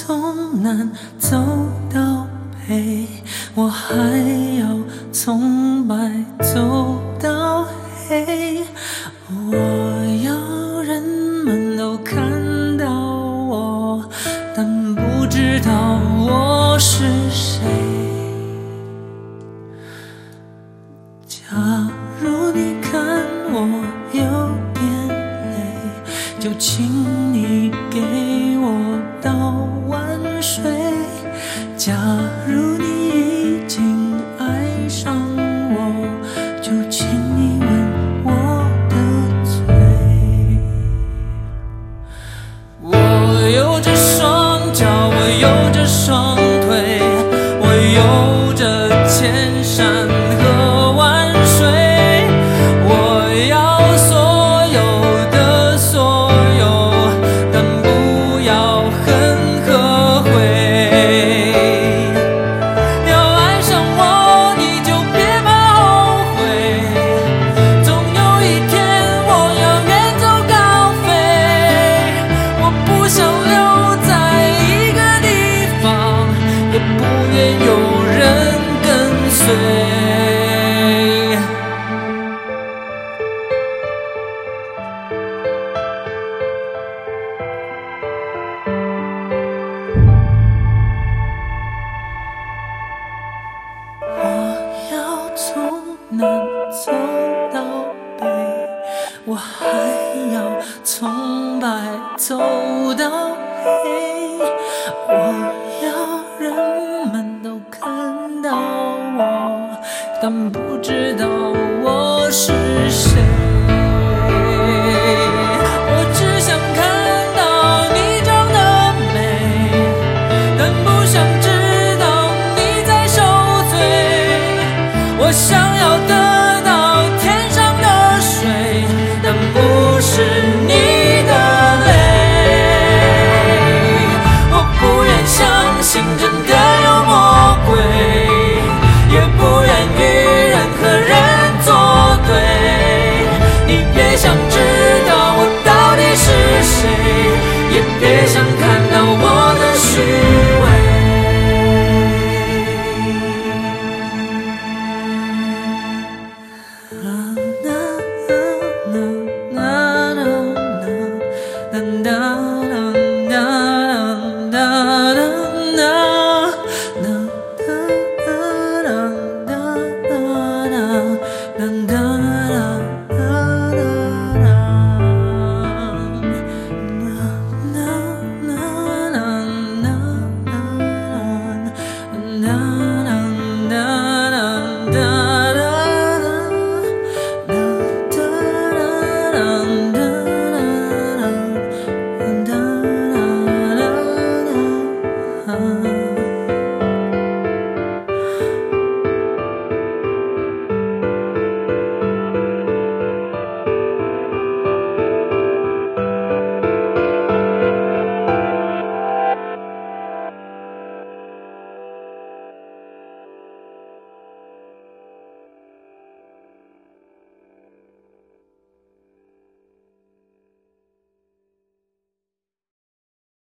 从南走到北，我还要从白走到黑。我要人们都看到我，但不知道我是谁。假如你看我有点累，就请你给我倒碗水。假如你已经爱上我，就请你吻我的嘴。我有着双脚，我有着双腿，我有着千山和万水。我要所有的所有，但不要恨和悔。要爱上我，你就别怕后悔。总有一天我要远走高飞，我不想留在一个地方，也不愿有人跟随。我要从南走到北，我还要从白走到黑。我要人们都看到我，但不知道我是谁。